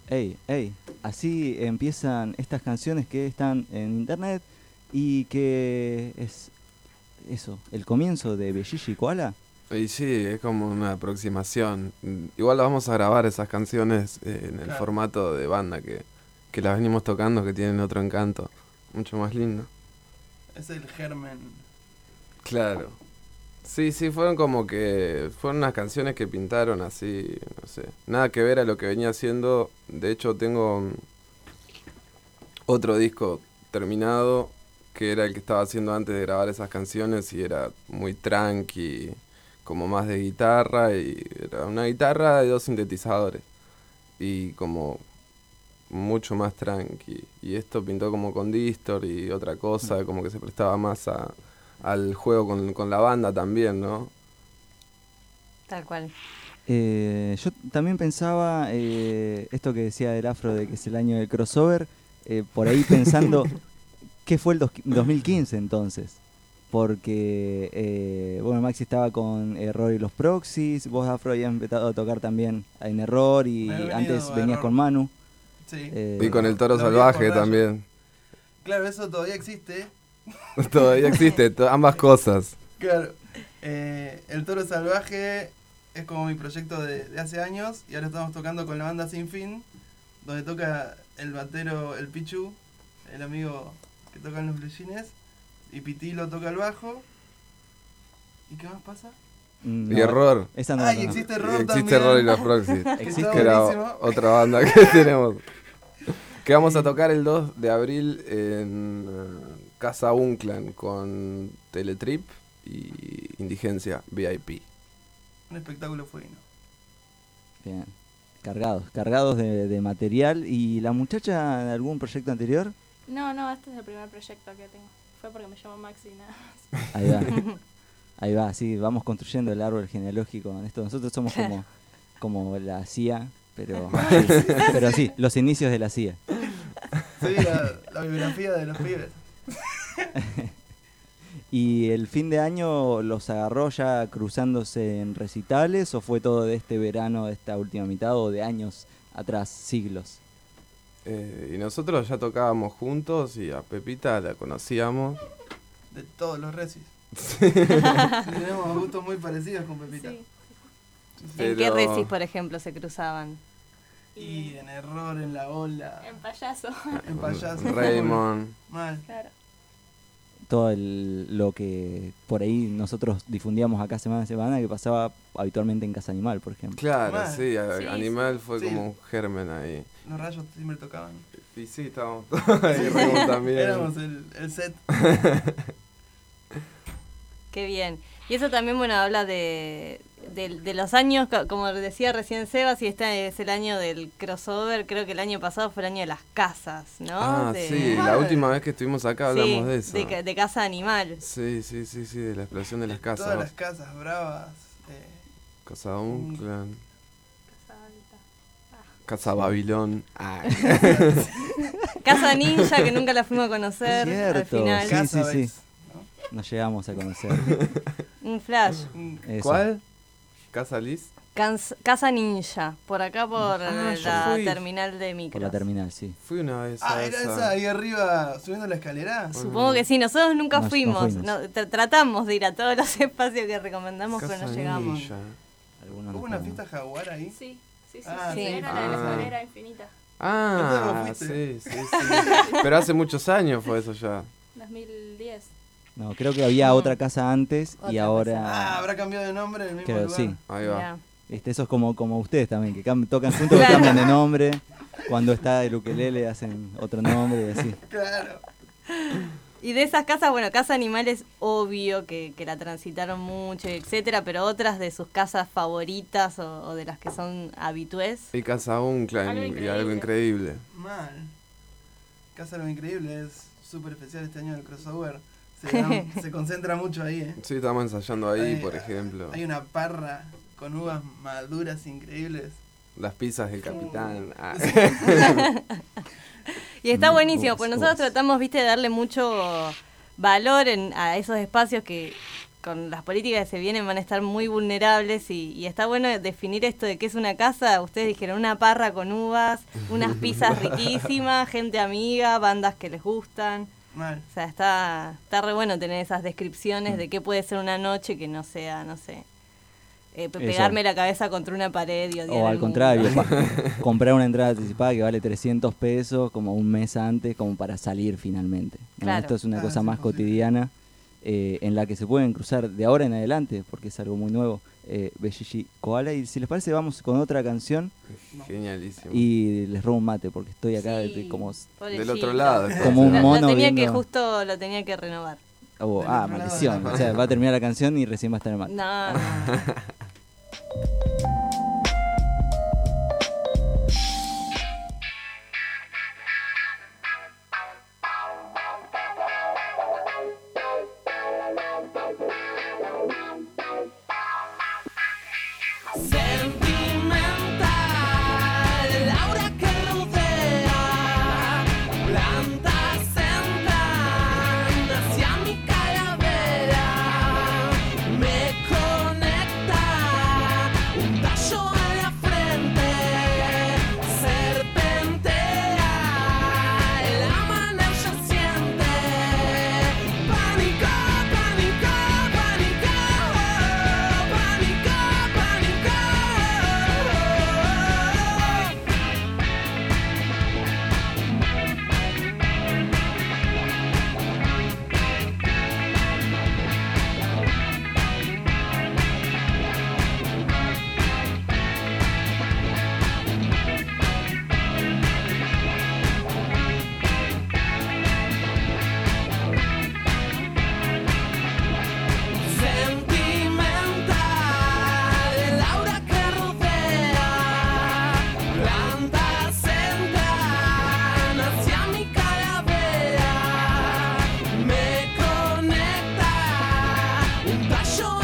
Ey, así empiezan estas canciones que están en internet y que es eso, el comienzo de Bellishi y Koala. Y sí, es como una aproximación. Igual vamos a grabar esas canciones en el formato de banda que las venimos tocando, que tienen otro encanto, mucho más lindo. Es el germen. Claro. Sí, fueron como que... Fueron unas canciones que pintaron así, no sé. Nada que ver a lo que venía haciendo. De hecho, tengo otro disco terminado, que era el que estaba haciendo antes de grabar esas canciones, y era muy tranqui, como más de guitarra, y era una guitarra y 2 sintetizadores. Y como mucho más tranqui. Y esto pintó como con distor y otra cosa, como que se prestaba más al juego con la banda también, ¿no? Tal cual. Yo también pensaba esto que decía del afro de que es el año del crossover, por ahí pensando qué fue el 2015 entonces, porque bueno, Maxi estaba con Error y los Proxies, vos afro habías empezado a tocar también en Error y antes venías Error con Manu. Sí. Y con el Toro Salvaje también. Claro, eso todavía existe. Todavía existe, ambas cosas. Claro. El Toro Salvaje es como mi proyecto de hace años, y ahora estamos tocando con la banda Sin Fin, donde toca el batero, el Pichu, el amigo que toca en los Blue Jeans, y Pitilo toca el bajo. ¿Y qué más pasa? No, Y Error. Esa no, Y existe Error también. Existe Error y los Proxies. Existe. Que era buenísimo. otra banda que tenemos. Que vamos a tocar el 2 de abril en Casa Unclan con Teletrip y Indigencia VIP. Un espectáculo fuino. Bien. Cargados de material. ¿Y la muchacha de algún proyecto anterior? No, este es el primer proyecto que tengo. Fue porque me llamó Maxi, nada más. Ahí va. Ahí va, sí, vamos construyendo el árbol genealógico en esto. Nosotros somos como la CIA, pero sí, los inicios de la CIA. Sí, la biografía de los pibes. ¿Y el fin de año los agarró ya cruzándose en recitales o fue todo de este verano, de esta última mitad, o de años atrás, siglos? Y nosotros ya tocábamos juntos y a Pepita la conocíamos. De todos los recis. Tenemos gustos muy parecidos con Pepita. Sí. ¿En qué recis, por ejemplo, se cruzaban? Y en Error, en La Ola, En payaso. en Payaso. Raymond. Mal. Claro. Todo lo que por ahí nosotros difundíamos acá semana a semana, que pasaba habitualmente en Casa Animal, por ejemplo. Claro, Mal. sí, Sí, Animal fue sí. como un germen ahí. Los rayos siempre tocaban. Y sí, estábamos todos ahí, Raymond también. Éramos el set. Qué bien. Y eso también, bueno, habla de los años, como decía recién Seba, si este es el año del crossover, creo que el año pasado fue el año de las casas, ¿no? Ah, sí, la última vez que estuvimos acá hablamos de eso. De Casa Animal. Sí, de la explosión de las casas. Todas las casas bravas. Casa Unclan, Casa Alta. Casa Babilón. Casa Ninja, que nunca la fuimos a conocer al Cierto, final. sí. Casa Base, Nos llegamos a conocer. Un flash. Eso. ¿Cuál? ¿Casa Liz? Casa Ninja, por acá por Ah, yo la fui. terminal de Por micros. la terminal, sí. Fui una vez Ah, ¿era esa ahí arriba subiendo la escalera? Supongo que sí, nosotros nunca No fuimos. fuimos. No, tratamos de ir a todos los espacios que recomendamos, Casa pero no llegamos. Ninja. Algunos ¿Hubo no una fuimos. fiesta jaguar ahí? Sí. Ah, sí. Era la de la Ah. escalera infinita. Ah, ¿Dónde sí, fuiste? sí. Pero hace muchos años fue eso ya. 2010. No, creo que había otra casa antes y Otra ahora... Ah, habrá cambiado de nombre en el mismo Creo, lugar. sí. Ahí va. Mirá. Eso es como ustedes también, que tocan juntos, que cambian de nombre. Cuando está el ukelele hacen otro nombre y así. Claro. Y de esas casas, bueno, Casa Animal es obvio que la transitaron mucho, etcétera, pero otras de sus casas favoritas o de las que son habitués. Y Casa Unclan Algo y increíble. algo increíble. Mal. Casa de lo Increíble es súper especial este año del crossover. Se concentra mucho ahí, ¿eh? Sí, estamos ensayando ahí, Hay- por ejemplo. Hay una parra con uvas maduras increíbles. Las pizzas del capitán. Ah. Y está buenísimo, pues uvas. nosotros tratamos, viste, de darle mucho valor a esos espacios que con las políticas que se vienen van a estar muy vulnerables y está bueno definir esto de qué es una casa. Ustedes dijeron una parra con uvas, unas pizzas riquísimas, gente amiga, bandas que les gustan. Mal. O sea, está re bueno tener esas descripciones de qué puede ser una noche que no sea, no sé, pegarme la cabeza contra una pared y odiar O al al mundo. contrario, comprar una entrada anticipada que vale 300 pesos como un mes antes, como para salir finalmente, ¿no? Claro. Esto es una Ah, cosa sí, más posible. cotidiana, en la que se pueden cruzar de ahora en adelante, porque es algo muy nuevo. Bellichi Koala, y si les parece vamos con otra canción Genialísimo. y les robo un mate porque estoy acá Sí, como pobrecito. Del otro lado. Como un mono Lo tenía viendo- que justo, lo tenía que renovar. oh, Del otro lado maldición, de la o sea, va a terminar la canción y recién va a estar el mate. No, Sentimental, el aura que rodea, plantas entran hacia mi calavera, me conecta un tallo a la frente, serpentea, el amanecer ya siente, pánico, pánico, pánico, pánico, pánico. Sentimental, el aura que rodea, plantas entran hacia mi calavera, me conecta un tallo